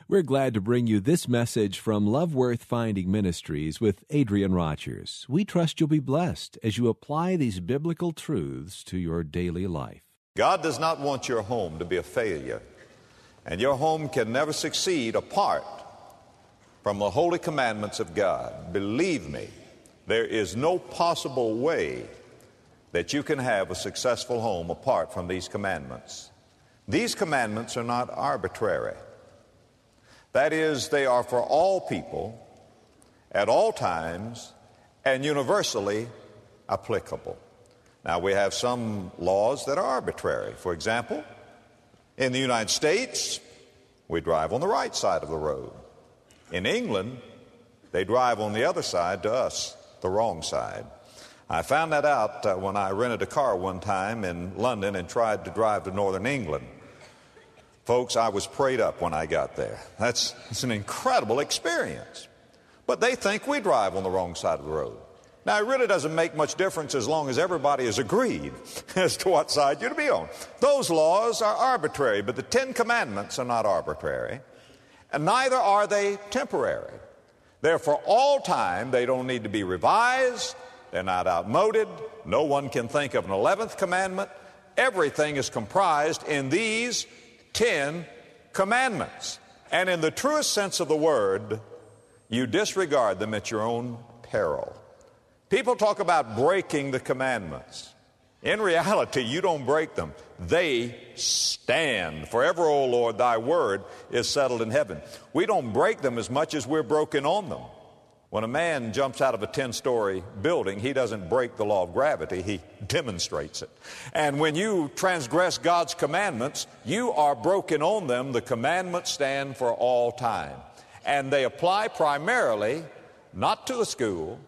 We're glad to bring you this message from Love Worth Finding Ministries with Adrian Rogers. We trust you'll be blessed as you apply these biblical truths to your daily life. God does not want your home to be a failure, and your home can never succeed apart from the holy commandments of God. Believe me, there is no possible way that you can have a successful home apart from these commandments. These commandments are not arbitrary. That is, they are for all people, at all times, and universally applicable. Now, we have some laws that are arbitrary. For example, in the United States, we drive on the right side of the road. In England, they drive on the other side, to us, the wrong side. I found that out when I rented a car one time in London and tried to drive to northern England. Folks, I was prayed up when I got there. It's an incredible experience. But they think we drive on the wrong side of the road. Now, it really doesn't make much difference as long as everybody is agreed as to what side you're to be on. Those laws are arbitrary, but the Ten Commandments are not arbitrary, and neither are they temporary. They're for all time. They don't need to be revised. They're not outmoded. No one can think of an 11th commandment. Everything is comprised in these 10 commandments. And in the truest sense of the word, you disregard them at your own peril. People talk about breaking the commandments. In reality, you don't break them. They stand. Forever, O Lord, thy word is settled in heaven. We don't break them as much as we're broken on them. When a man jumps out of a 10-story building, he doesn't break the law of gravity, he demonstrates it. And when you transgress God's commandments, you are broken on them. The commandments stand for all time. And they apply primarily not to the school,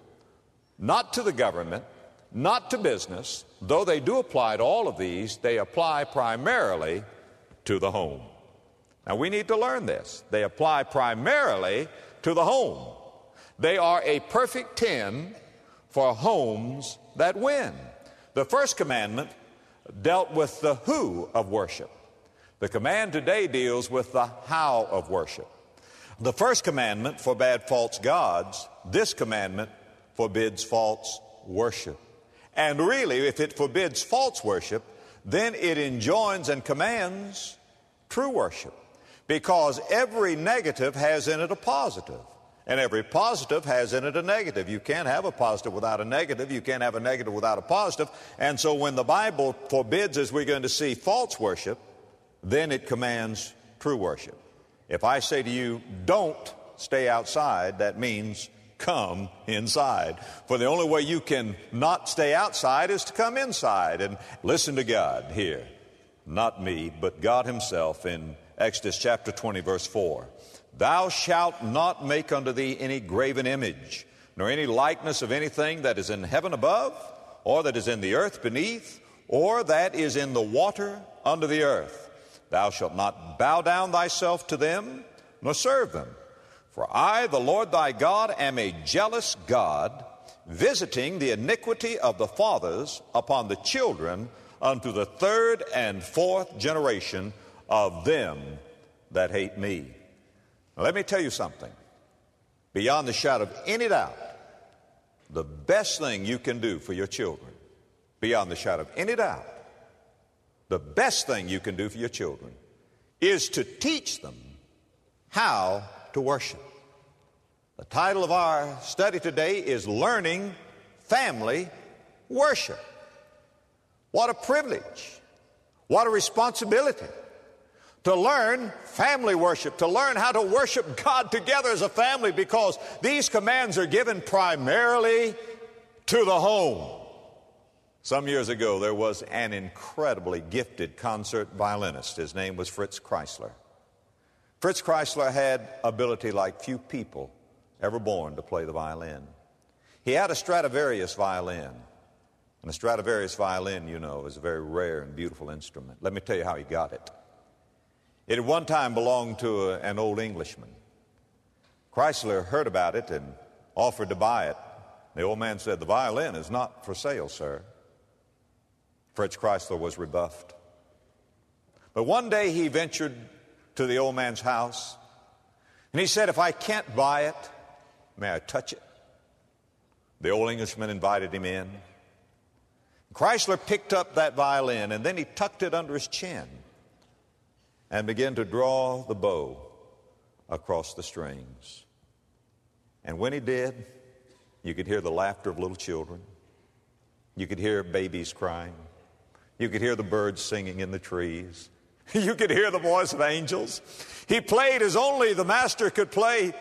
not to the government, not to business. Though they do apply to all of these, they apply primarily to the home. Now, we need to learn this. They apply primarily to the home. They are a perfect 10 for homes that win. The first commandment dealt with the who of worship. The command today deals with the how of worship. The first commandment forbade false gods. This commandment forbids false worship. And really, if it forbids false worship, then it enjoins and commands true worship, because every negative has in it a positive. And every positive has in it a negative. You can't have a positive without a negative. You can't have a negative without a positive. And so when the Bible forbids, as we're going to see, false worship, then it commands true worship. If I say to you, don't stay outside, that means come inside. For the only way you can not stay outside is to come inside. And listen to God here. Not me, but God himself in Exodus chapter 20, verse 4. Thou shalt not make unto thee any graven image, nor any likeness of anything that is in heaven above, or that is in the earth beneath, or that is in the water under the earth. Thou shalt not bow down thyself to them, nor serve them. For I, the Lord thy God, am a jealous God, visiting the iniquity of the fathers upon the children unto the third and fourth generation of them that hate me. Now, let me tell you something. Beyond the shadow of any doubt, the best thing you can do for your children, beyond the shadow of any doubt, the best thing you can do for your children is to teach them how to worship. The title of our study today is Learning Family Worship. What a privilege. What a responsibility to learn family worship, to learn how to worship God together as a family, because these commands are given primarily to the home. Some years ago, there was an incredibly gifted concert violinist. His name was Fritz Kreisler. Fritz Kreisler had ability like few people ever born to play the violin. He had a Stradivarius violin. And a Stradivarius violin, you know, is a very rare and beautiful instrument. Let me tell you how he got it. It at one time belonged to an old Englishman. Chrysler heard about it and offered to buy it. The old man said, "The violin is not for sale, sir." Fritz Kreisler was rebuffed. But one day he ventured to the old man's house, And he said, if I can't buy it, may I touch it? The old Englishman invited him in. Chrysler picked up that violin, and then he tucked it under his chin and began to draw the bow across the strings. And when he did, you could hear the laughter of little children. You could hear babies crying. You could hear the birds singing in the trees. You could hear the voice of angels. He played as only the master could play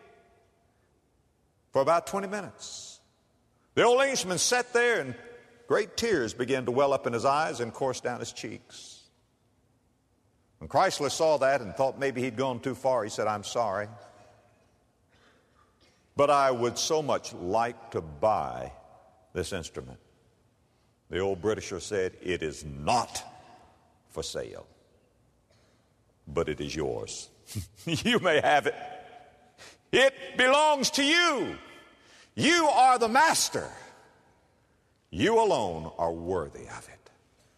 for about 20 minutes. The old Englishman sat there, and great tears began to well up in his eyes and course down his cheeks. When Chrysler saw that and thought maybe he'd gone too far, he said, I'm sorry, but I would so much like to buy this instrument. The old Britisher said, it is not for sale, but it is yours. You may have it. It belongs to you. You are the master. You alone are worthy of it.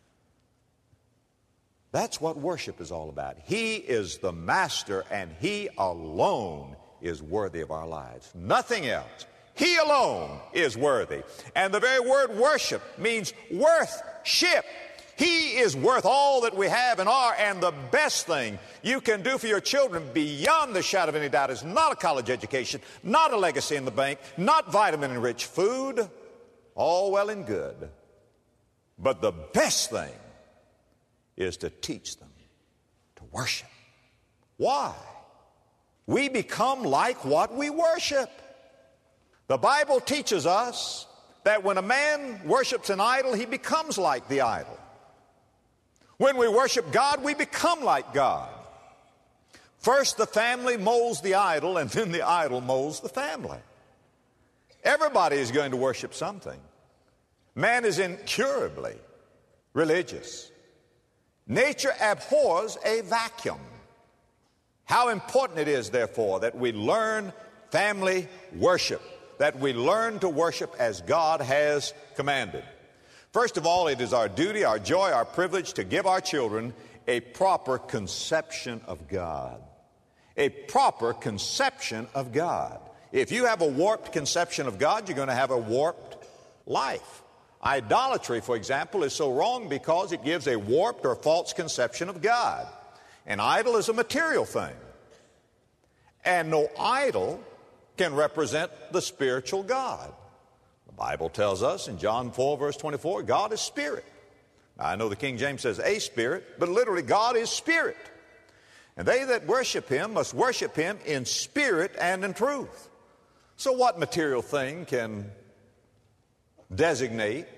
That's what worship is all about. He is the master, and He alone is worthy of our lives. Nothing else. He alone is worthy. And the very word worship means worth-ship. He is worth all that we have and are, and the best thing you can do for your children, beyond the shadow of any doubt, is not a college education, not a legacy in the bank, not vitamin-enriched food. All well and good. But the best thing is to teach them to worship. Why? We become like what we worship. The Bible teaches us that when a man worships an idol, he becomes like the idol. When we worship God, we become like God. First, the family molds the idol, and then the idol molds the family. Everybody is going to worship something. Man is incurably religious. Nature abhors a vacuum. How important it is, therefore, that we learn family worship, that we learn to worship as God has commanded. First of all, it is our duty, our joy, our privilege to give our children a proper conception of God. A proper conception of God. If you have a warped conception of God, you're going to have a warped life. Idolatry, for example, is so wrong because it gives a warped or false conception of God. An idol is a material thing. And no idol can represent the spiritual God. The Bible tells us in John 4, verse 24, God is spirit. Now, I know the King James says a spirit, but literally God is spirit. And they that worship Him must worship Him in spirit and in truth. So what material thing can designate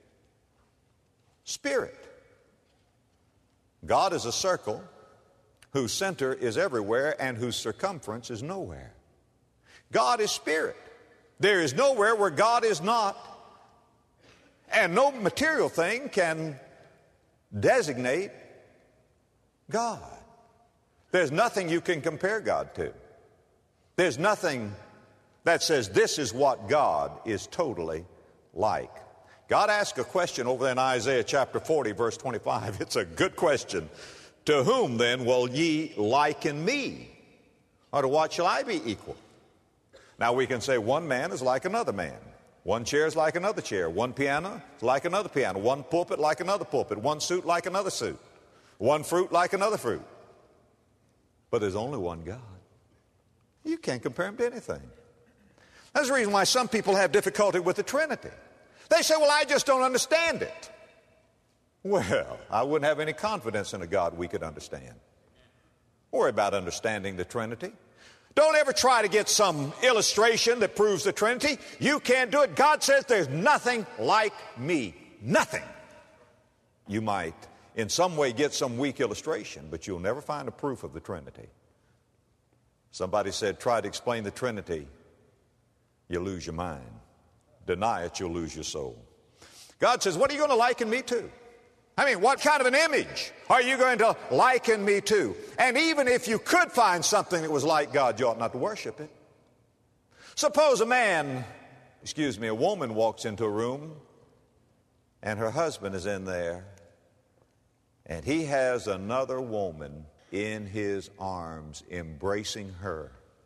spirit? God is a circle whose center is everywhere and whose circumference is nowhere. God is spirit. There is nowhere where God is not. And no material thing can designate God. There's nothing you can compare God to. There's nothing that says this is what God is totally like. God asked a question over there in Isaiah chapter 40, verse 25. It's a good question. To whom then will ye liken me? Or to what shall I be equal? Now we can say one man is like another man. One chair is like another chair. One piano is like another piano. One pulpit like another pulpit. One suit like another suit. One fruit like another fruit. But there's only one God. You can't compare Him to anything. That's the reason why some people have difficulty with the Trinity. They say, well, I just don't understand it. Well, I wouldn't have any confidence in a God we could understand. Worry about understanding the Trinity. Don't ever try to get some illustration that proves the Trinity. You can't do it. God says there's nothing like me. Nothing. You might in some way get some weak illustration, but you'll never find a proof of the Trinity. Somebody said, try to explain the Trinity, you'll lose your mind. Deny it, you'll lose your soul. God says, what are you going to liken me to? I mean, what kind of an image are you going to liken me to? And even if you could find something that was like God, you ought not to worship it. Suppose a woman walks into a room and her husband is in there and he has another woman in his arms embracing her.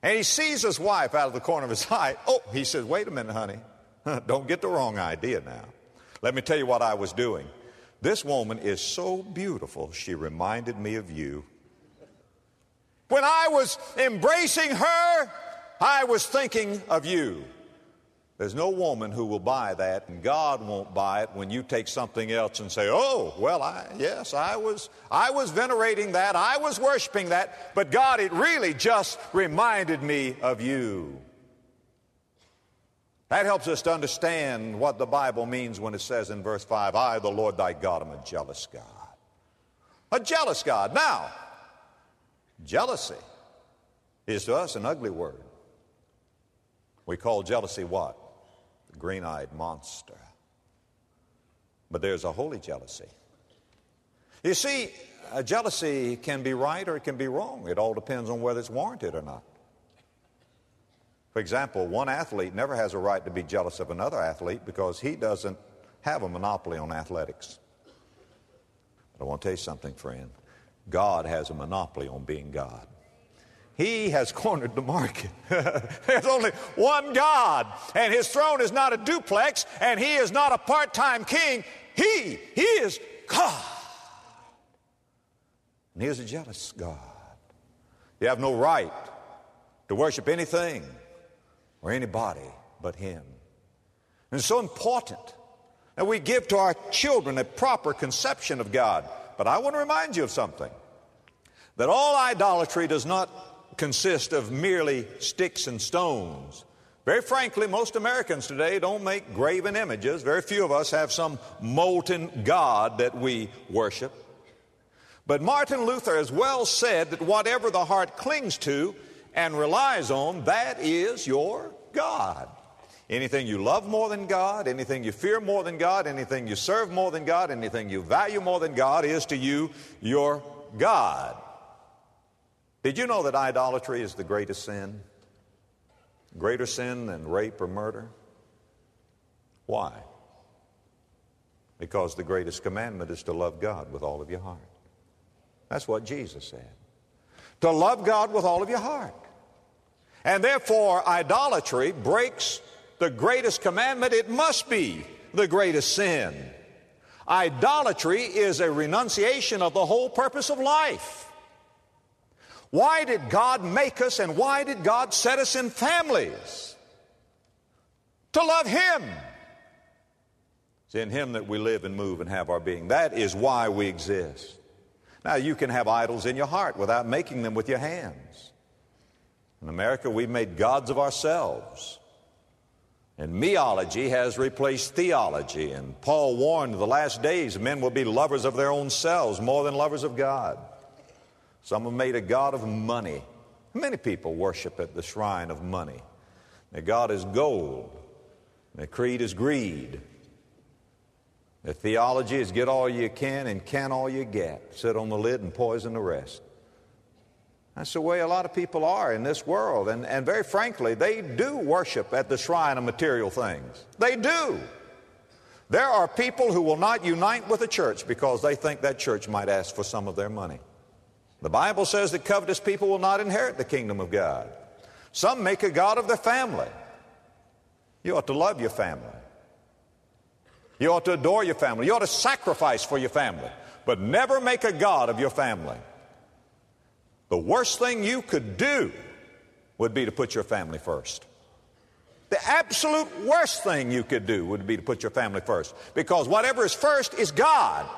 And he sees his wife out of the corner of his eye. Oh, he says, wait a minute, honey. Don't get the wrong idea now. Let me tell you what I was doing. This woman is so beautiful, she reminded me of you. When I was embracing her, I was thinking of you. There's no woman who will buy that, and God won't buy it when you take something else and say, oh, well, I was venerating that, I was worshiping that, but God, it really just reminded me of you. That helps us to understand what the Bible means when it says in verse 5, I, the Lord thy God, am a jealous God. A jealous God. Now, jealousy is to us an ugly word. We call jealousy what? The green-eyed monster. But there's a holy jealousy. You see, a jealousy can be right or it can be wrong. It all depends on whether it's warranted or not. For example, one athlete never has a right to be jealous of another athlete because he doesn't have a monopoly on athletics. But I want to tell you something, friend. God has a monopoly on being God. He has cornered the market. There's only one God, and his throne is not a duplex, and he is not a part-time king. He is God. And he is a jealous God. You have no right to worship anything or anybody but him. And it's so important that we give to our children a proper conception of God. But I want to remind you of something, that all idolatry does not consist of merely sticks and stones. Very frankly, most Americans today don't make graven images. Very few of us have some molten god that we worship. But Martin Luther has well said that whatever the heart clings to and relies on, that is your God. Anything you love more than God, anything you fear more than God, anything you serve more than God, anything you value more than God is to you your God. Did you know that idolatry is the greatest sin? Greater sin than rape or murder? Why? Because the greatest commandment is to love God with all of your heart. That's what Jesus said. To love God with all of your heart. And therefore, idolatry breaks the greatest commandment. It must be the greatest sin. Idolatry is a renunciation of the whole purpose of life. Why did God make us and why did God set us in families? To love him. It's in him that we live and move and have our being. That is why we exist. Now, you can have idols in your heart without making them with your hands. In America, we've made gods of ourselves. And meology has replaced theology. And Paul warned in the last days men will be lovers of their own selves more than lovers of God. Some have made a god of money. Many people worship at the shrine of money. Their god is gold. Their creed is greed. Their theology is get all you can and can all you get. Sit on the lid and poison the rest. That's the way a lot of people are in this world. And very frankly, they do worship at the shrine of material things. They do. There are people who will not unite with a church because they think that church might ask for some of their money. The Bible says that covetous people will not inherit the kingdom of God. Some make a god of their family. You ought to love your family. You ought to adore your family. You ought to sacrifice for your family. But never make a god of your family. The worst thing you could do would be to put your family first. The absolute worst thing you could do would be to put your family first. Because whatever is first is God.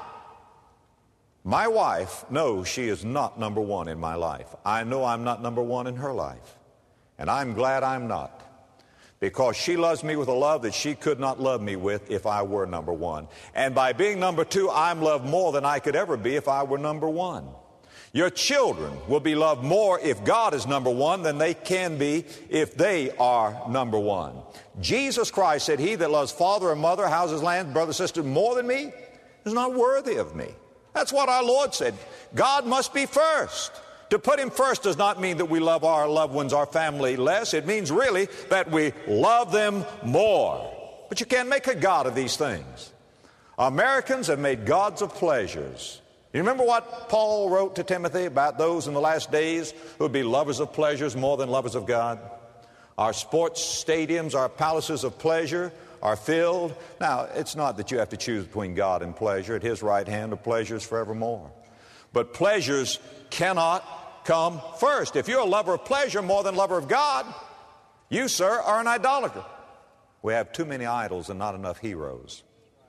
My wife knows she is not number one in my life. I know I'm not number one in her life. And I'm glad I'm not. Because she loves me with a love that she could not love me with if I were number one. And by being number two, I'm loved more than I could ever be if I were number one. Your children will be loved more if God is number one than they can be if they are number one. Jesus Christ said, he that loves father and mother, houses, land, brother, sister more than me is not worthy of me. That's what our Lord said. God must be first. To put him first does not mean that we love our loved ones, our family less. It means really that we love them more. But you can't make a god of these things. Americans have made gods of pleasures. You remember what Paul wrote to Timothy about those in the last days who would be lovers of pleasures more than lovers of God? Our sports stadiums, our palaces of pleasure are filled. Now, it's not that you have to choose between God and pleasure. At His right hand are pleasures forevermore. But pleasures cannot come first. If you're a lover of pleasure more than lover of God, you, sir, are an idolater. We have too many idols and not enough heroes.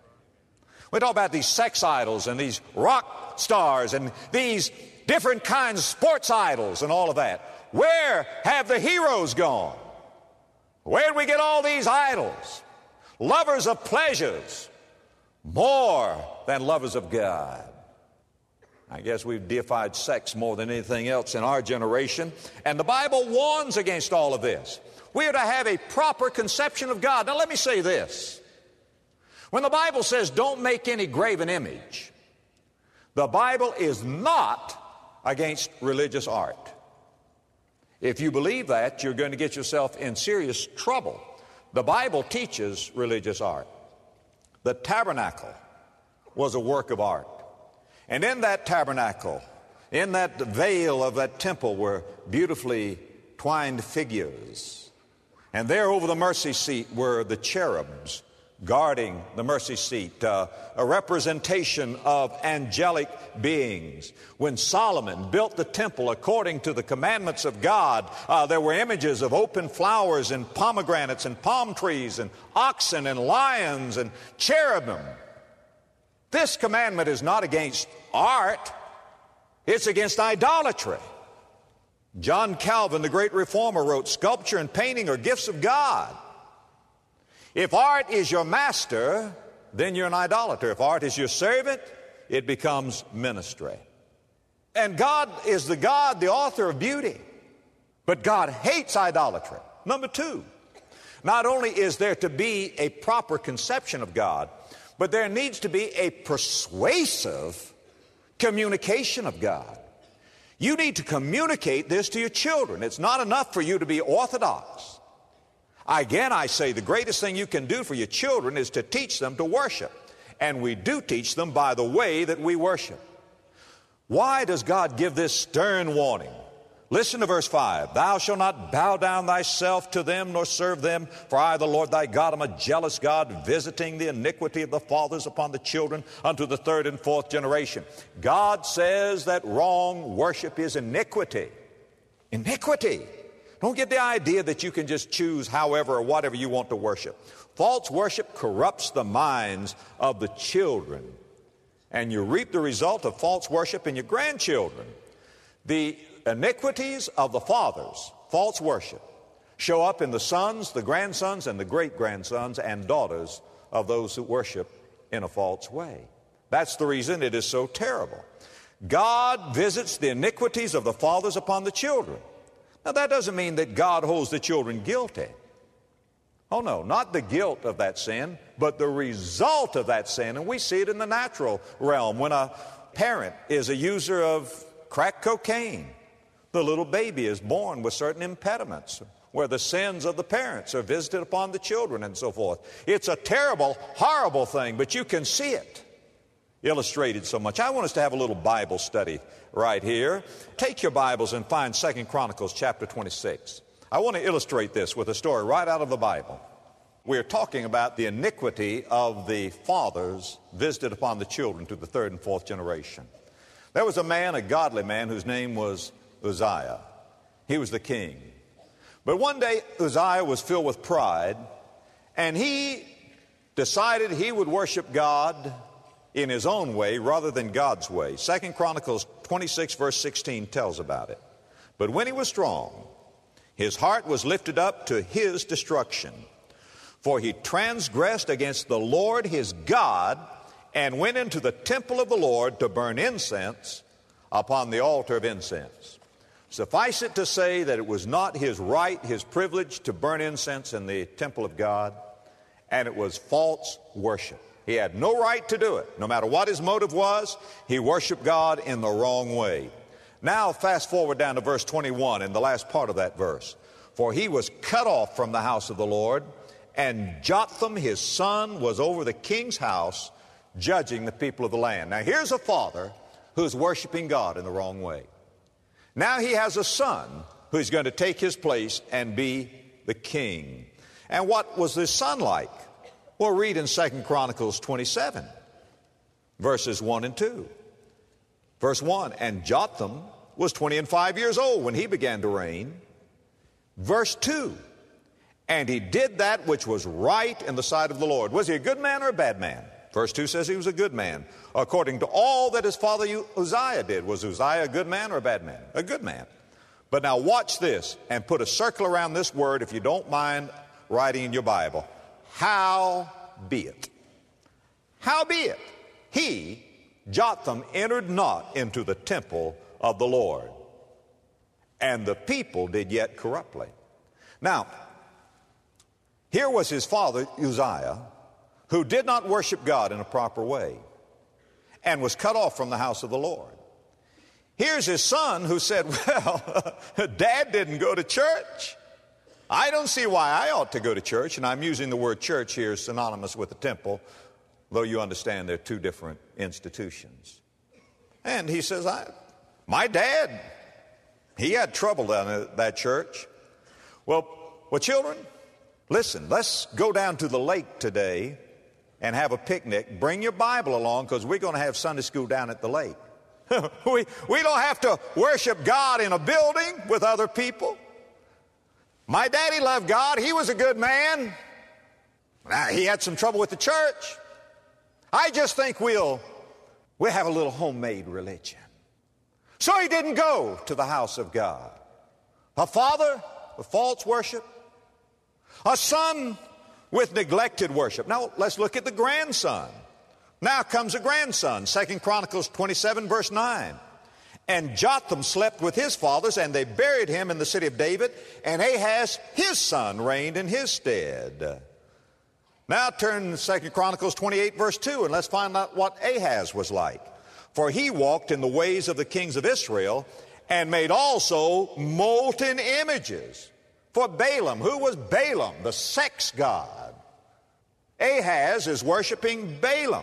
We talk about these sex idols and these rock stars and these different kinds of sports idols and all of that. Where have the heroes gone? Where did we get all these idols? Lovers of pleasures more than lovers of God. I guess we've deified sex more than anything else in our generation. And the Bible warns against all of this. We are to have a proper conception of God. Now let me say this. When the Bible says don't make any graven image, the Bible is not against religious art. If you believe that, you're going to get yourself in serious trouble. The Bible teaches religious art. The tabernacle was a work of art. And in that tabernacle, in that veil of that temple were beautifully twined figures. And there over the mercy seat were the cherubs guarding the mercy seat, a representation of angelic beings. When Solomon built the temple according to the commandments of God, there were images of open flowers and pomegranates and palm trees and oxen and lions and cherubim. This commandment is not against art, it's against idolatry. John Calvin, the great reformer, wrote, "Sculpture and painting are gifts of God. If art is your master, then you're an idolater. If art is your servant, it becomes ministry." And God is the God, the author of beauty. But God hates idolatry. Number two, not only is there to be a proper conception of God, but there needs to be a persuasive communication of God. You need to communicate this to your children. It's not enough for you to be orthodox. Again, I say the greatest thing you can do for your children is to teach them to worship. And we do teach them by the way that we worship. Why does God give this stern warning? Listen to verse 5. "Thou shalt not bow down thyself to them, nor serve them. For I, the Lord thy God, am a jealous God, visiting the iniquity of the fathers upon the children unto the third and fourth generation." God says that wrong worship is iniquity. Iniquity. Don't get the idea that you can just choose however or whatever you want to worship. False worship corrupts the minds of the children, and you reap the result of false worship in your grandchildren. The iniquities of the fathers, false worship, show up in the sons, the grandsons, and the great-grandsons and daughters of those who worship in a false way. That's the reason it is so terrible. God visits the iniquities of the fathers upon the children. Now, that doesn't mean that God holds the children guilty. Oh, no, not the guilt of that sin, but the result of that sin. And we see it in the natural realm. When a parent is a user of crack cocaine, the little baby is born with certain impediments where the sins of the parents are visited upon the children and so forth. It's a terrible, horrible thing, but you can see it illustrated so much. I want us to have a little Bible study right here. Take your Bibles and find 2 Chronicles chapter 26. I want to illustrate this with a story right out of the Bible. We're talking about the iniquity of the fathers visited upon the children to the third and fourth generation. There was a man, a godly man, whose name was Uzziah. He was the king. But one day Uzziah was filled with pride, and he decided he would worship God in his own way rather than God's way. 2 Chronicles 26 verse 16 tells about it. "But when he was strong, his heart was lifted up to his destruction. For he transgressed against the Lord his God and went into the temple of the Lord to burn incense upon the altar of incense." Suffice it to say that it was not his right, his privilege to burn incense in the temple of God, and it was false worship. He had no right to do it. No matter what his motive was, he worshiped God in the wrong way. Now fast forward down to verse 21 in the last part of that verse. "For he was cut off from the house of the Lord, and Jotham his son was over the king's house, judging the people of the land." Now here's a father who's worshiping God in the wrong way. Now he has a son who's going to take his place and be the king. And what was this son like? Well, read in 2 Chronicles 27, verses 1 and 2. Verse 1, and Jotham was 25 years old when he began to reign. Verse 2, and he did that which was right in the sight of the Lord. Was he a good man or a bad man? Verse 2 says he was a good man, according to all that his father Uzziah did. Was Uzziah a good man or a bad man? A good man. But now watch this, and put a circle around this word, if you don't mind writing in your Bible. Howbeit. Howbeit, he, Jotham, entered not into the temple of the Lord, and the people did yet corruptly. Now, here was his father Uzziah, who did not worship God in a proper way and was cut off from the house of the Lord. Here's his son who said, well, Dad didn't go to church. I don't see why I ought to go to church. And I'm using the word church here synonymous with the temple, though you understand they're two different institutions. And he says, my dad, he had trouble down at that church. Well, children, listen, let's go down to the lake today and have a picnic. Bring your Bible along, because we're going to have Sunday school down at the lake. we don't have to worship God in a building with other people. My daddy loved God. He was a good man. He had some trouble with the church. I just think we'll have a little homemade religion. So he didn't go to the house of God. A father with false worship. A son with neglected worship. Now let's look at the grandson. Now comes a grandson. 2 Chronicles 27, verse 9. And Jotham slept with his fathers, and they buried him in the city of David, and Ahaz, his son, reigned in his stead. Now turn to 2 Chronicles 28, verse 2, and let's find out what Ahaz was like. For he walked in the ways of the kings of Israel, and made also molten images for Balaam. Who was Balaam? The sex god. Ahaz is worshiping Balaam.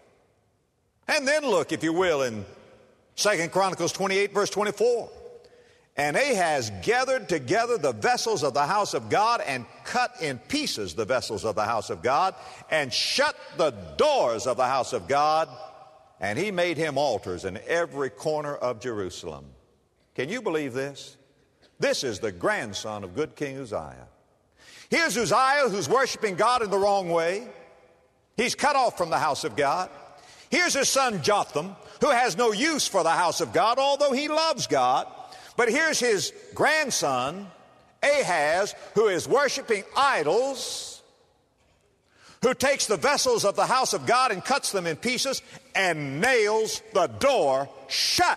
And then look, if you will, in 2 Chronicles 28, verse 24. And Ahaz gathered together the vessels of the house of God, and cut in pieces the vessels of the house of God, and shut the doors of the house of God, and he made him altars in every corner of Jerusalem. Can you believe this? This is the grandson of good King Uzziah. Here's Uzziah, who's worshiping God in the wrong way. He's cut off from the house of God. Here's his son Jotham, who has no use for the house of God, although he loves God. But here's his grandson, Ahaz, who is worshiping idols, who takes the vessels of the house of God and cuts them in pieces and nails the door shut.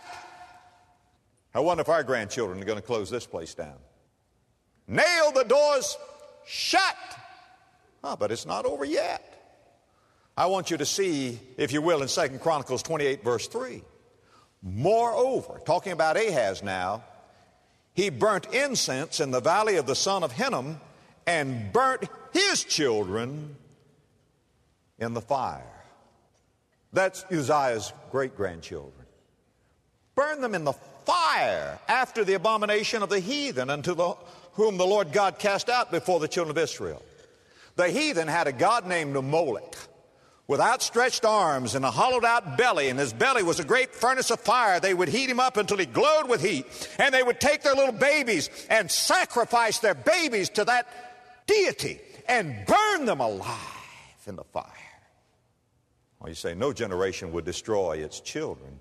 I wonder if our grandchildren are going to close this place down. Nail the doors shut. But it's not over yet. I want you to see, if you will, in 2 Chronicles 28, verse 3. Moreover, talking about Ahaz now, he burnt incense in the valley of the son of Hinnom, and burnt his children in the fire. That's Uzziah's great-grandchildren. Burn them in the fire after the abomination of the heathen, unto whom the Lord God cast out before the children of Israel. The heathen had a god named Molech, with outstretched arms and a hollowed-out belly, and his belly was a great furnace of fire. They would heat him up until he glowed with heat, and they would take their little babies and sacrifice their babies to that deity and burn them alive in the fire. Well, you say, no generation would destroy its children.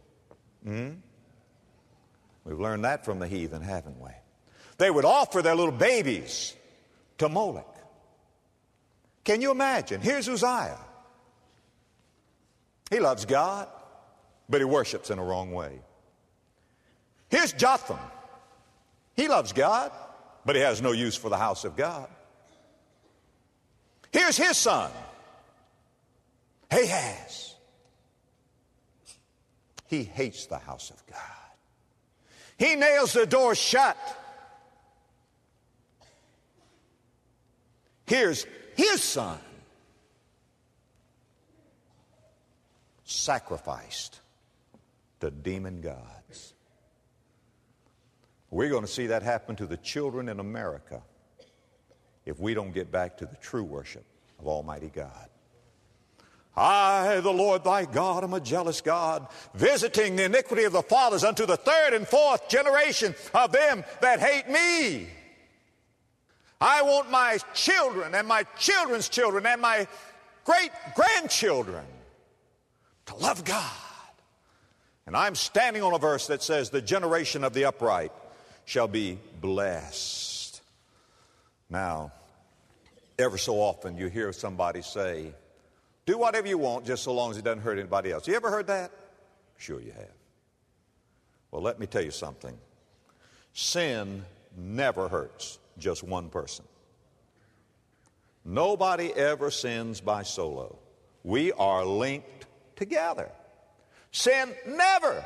We've learned that from the heathen, haven't we? They would offer their little babies to Molech. Can you imagine? Here's Uzziah. He loves God, but he worships in a wrong way. Here's Jotham. He loves God, but he has no use for the house of God. Here's his son, Ahaz. He hates the house of God. He nails the door shut. Here's his son, sacrificed to demon gods. We're going to see that happen to the children in America if we don't get back to the true worship of Almighty God. I, the Lord thy God, am a jealous God, visiting the iniquity of the fathers unto the third and fourth generation of them that hate me. I want my children and my children's children and my great-grandchildren to love God. And I'm standing on a verse that says, the generation of the upright shall be blessed. Now, ever so often you hear somebody say, do whatever you want just so long as it doesn't hurt anybody else. You ever heard that? Sure you have. Well, let me tell you something. Sin never hurts just one person. Nobody ever sins by solo. We are linked together. Sin never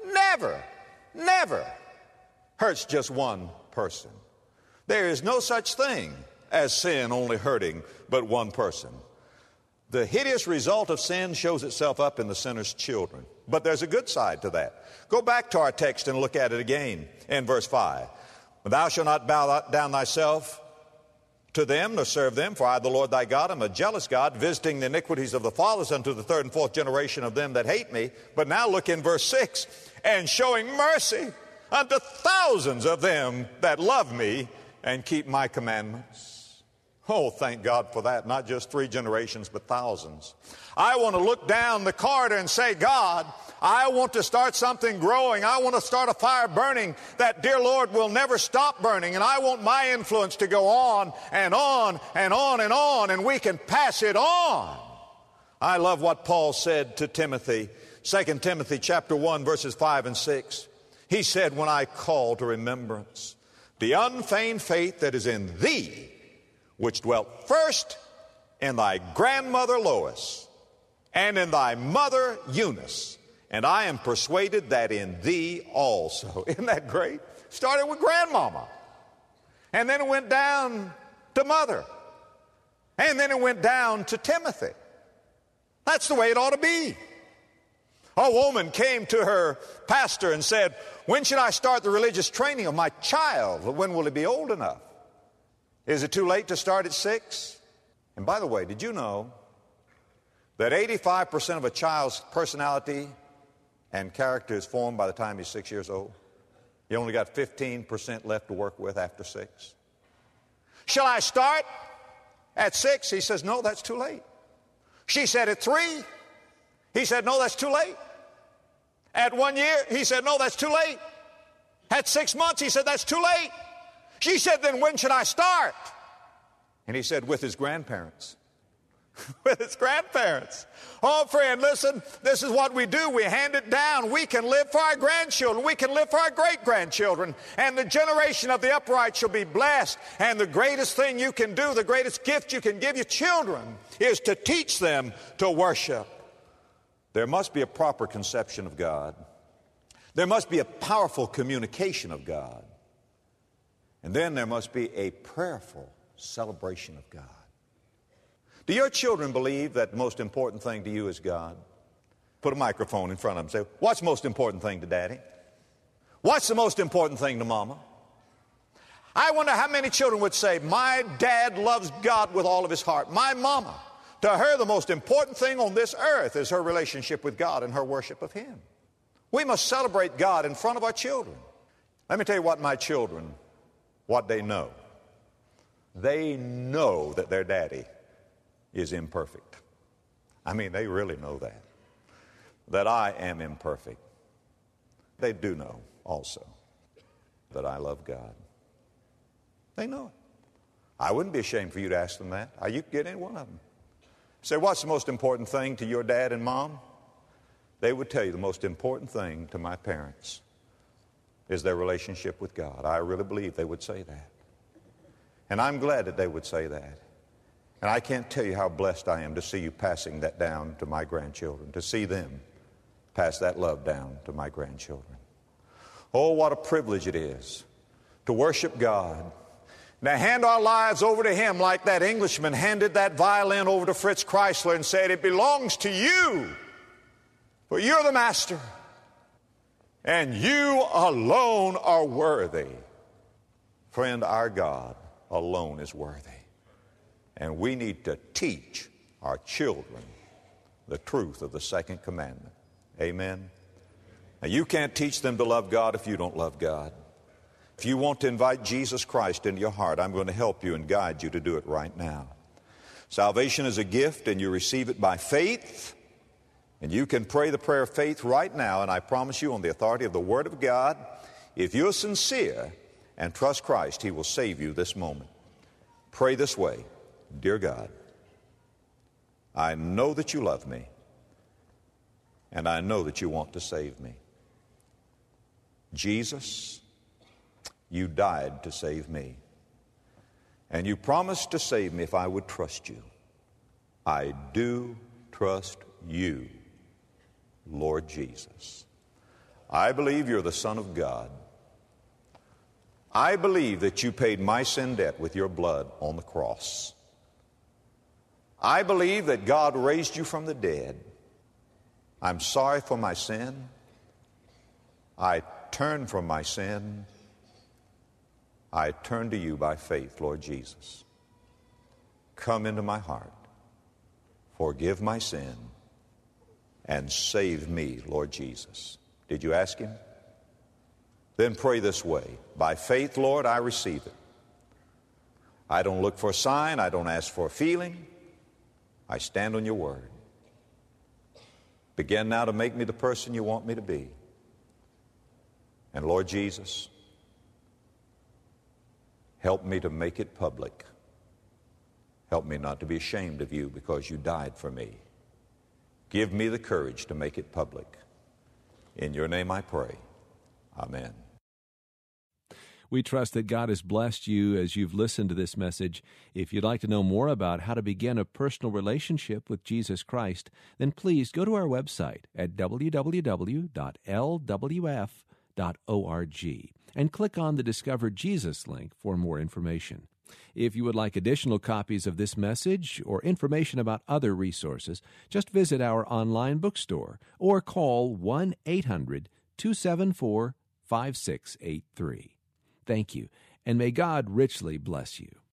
hurts just one person. There is no such thing as sin only hurting but one person. The hideous result of sin shows itself up in the sinner's children. But there's a good side to that. Go back to our text and look at it again in verse 5. Thou shalt not bow down thyself to them, nor serve them, for I, the Lord thy God, am a jealous God, visiting the iniquities of the fathers unto the third and fourth generation of them that hate me. But now look in verse 6, and showing mercy unto thousands of them that love me and keep my commandments. Oh, thank God for that. Not just 3 generations, but thousands. I want to look down the corridor and say, God, I want to start something growing. I want to start a fire burning that, dear Lord, will never stop burning. And I want my influence to go on and on and on and on, and we can pass it on. I love what Paul said to Timothy, 2 Timothy chapter 1, verses 5 and 6. He said, when I call to remembrance the unfeigned faith that is in thee, which dwelt first in thy grandmother Lois, and in thy mother Eunice, and I am persuaded that in thee also. Isn't that great? Started with grandmama, and then it went down to mother, and then it went down to Timothy. That's the way it ought to be. A woman came to her pastor and said, when should I start the religious training of my child? When will he be old enough? Is it too late to start at 6? And by the way, did you know that 85% of a child's personality and character is formed by the time he's 6 years old? You only got 15% left to work with after 6. Shall I start at 6? He says, no, that's too late. She said at 3. He said, no, that's too late. At 1 year, he said, no, that's too late. At 6 months, he said, that's too late. She said, then when should I start? And he said, with his grandparents. With his grandparents. Oh, friend, listen, this is what we do. We hand it down. We can live for our grandchildren. We can live for our great-grandchildren. And the generation of the upright shall be blessed. And the greatest thing you can do, the greatest gift you can give your children is to teach them to worship. There must be a proper conception of God. There must be a powerful communication of God. And then there must be a prayerful celebration of God. Do your children believe that the most important thing to you is God? Put a microphone in front of them and say, what's the most important thing to Daddy? What's the most important thing to Mama? I wonder how many children would say, my dad loves God with all of his heart. My mama, to her the most important thing on this earth is her relationship with God and her worship of Him. We must celebrate God in front of our children. Let me tell you what my children, what they know. They know that their daddy is imperfect. I mean, they really know that I am imperfect. They do know also that I love God. They know it. I wouldn't be ashamed for you to ask them that. You can get any one of them. Say, what's the most important thing to your dad and mom? They would tell you the most important thing to my parents is their relationship with God. I really believe they would say that. And I'm glad that they would say that. And I can't tell you how blessed I am to see you passing that down to my grandchildren, to see them pass that love down to my grandchildren. Oh, what a privilege it is to worship God. Now hand our lives over to Him like that Englishman handed that violin over to Fritz Chrysler and said, it belongs to you, for you're the master. And you alone are worthy. Friend, our God alone is worthy. And we need to teach our children the truth of the second commandment. Amen. Now, you can't teach them to love God if you don't love God. If you want to invite Jesus Christ into your heart, I'm going to help you and guide you to do it right now. Salvation is a gift, and you receive it by faith. And you can pray the prayer of faith right now, and I promise you on the authority of the Word of God, if you're sincere and trust Christ, He will save you this moment. Pray this way. Dear God, I know that you love me, and I know that you want to save me. Jesus, you died to save me, and you promised to save me if I would trust you. I do trust you, Lord Jesus. I believe you're the Son of God. I believe that you paid my sin debt with your blood on the cross. I believe that God raised you from the dead. I'm sorry for my sin. I turn from my sin. I turn to you by faith, Lord Jesus. Come into my heart. Forgive my sin and save me, Lord Jesus. Did you ask Him? Then pray this way. By faith, Lord, I receive it. I don't look for a sign. I don't ask for a feeling. I stand on your word. Begin now to make me the person you want me to be. And Lord Jesus, help me to make it public. Help me not to be ashamed of you because you died for me. Give me the courage to make it public. In your name I pray. Amen. We trust that God has blessed you as you've listened to this message. If you'd like to know more about how to begin a personal relationship with Jesus Christ, then please go to our website at www.lwf.org and click on the Discover Jesus link for more information. If you would like additional copies of this message or information about other resources, just visit our online bookstore or call 1-800-274-5683. Thank you, and may God richly bless you.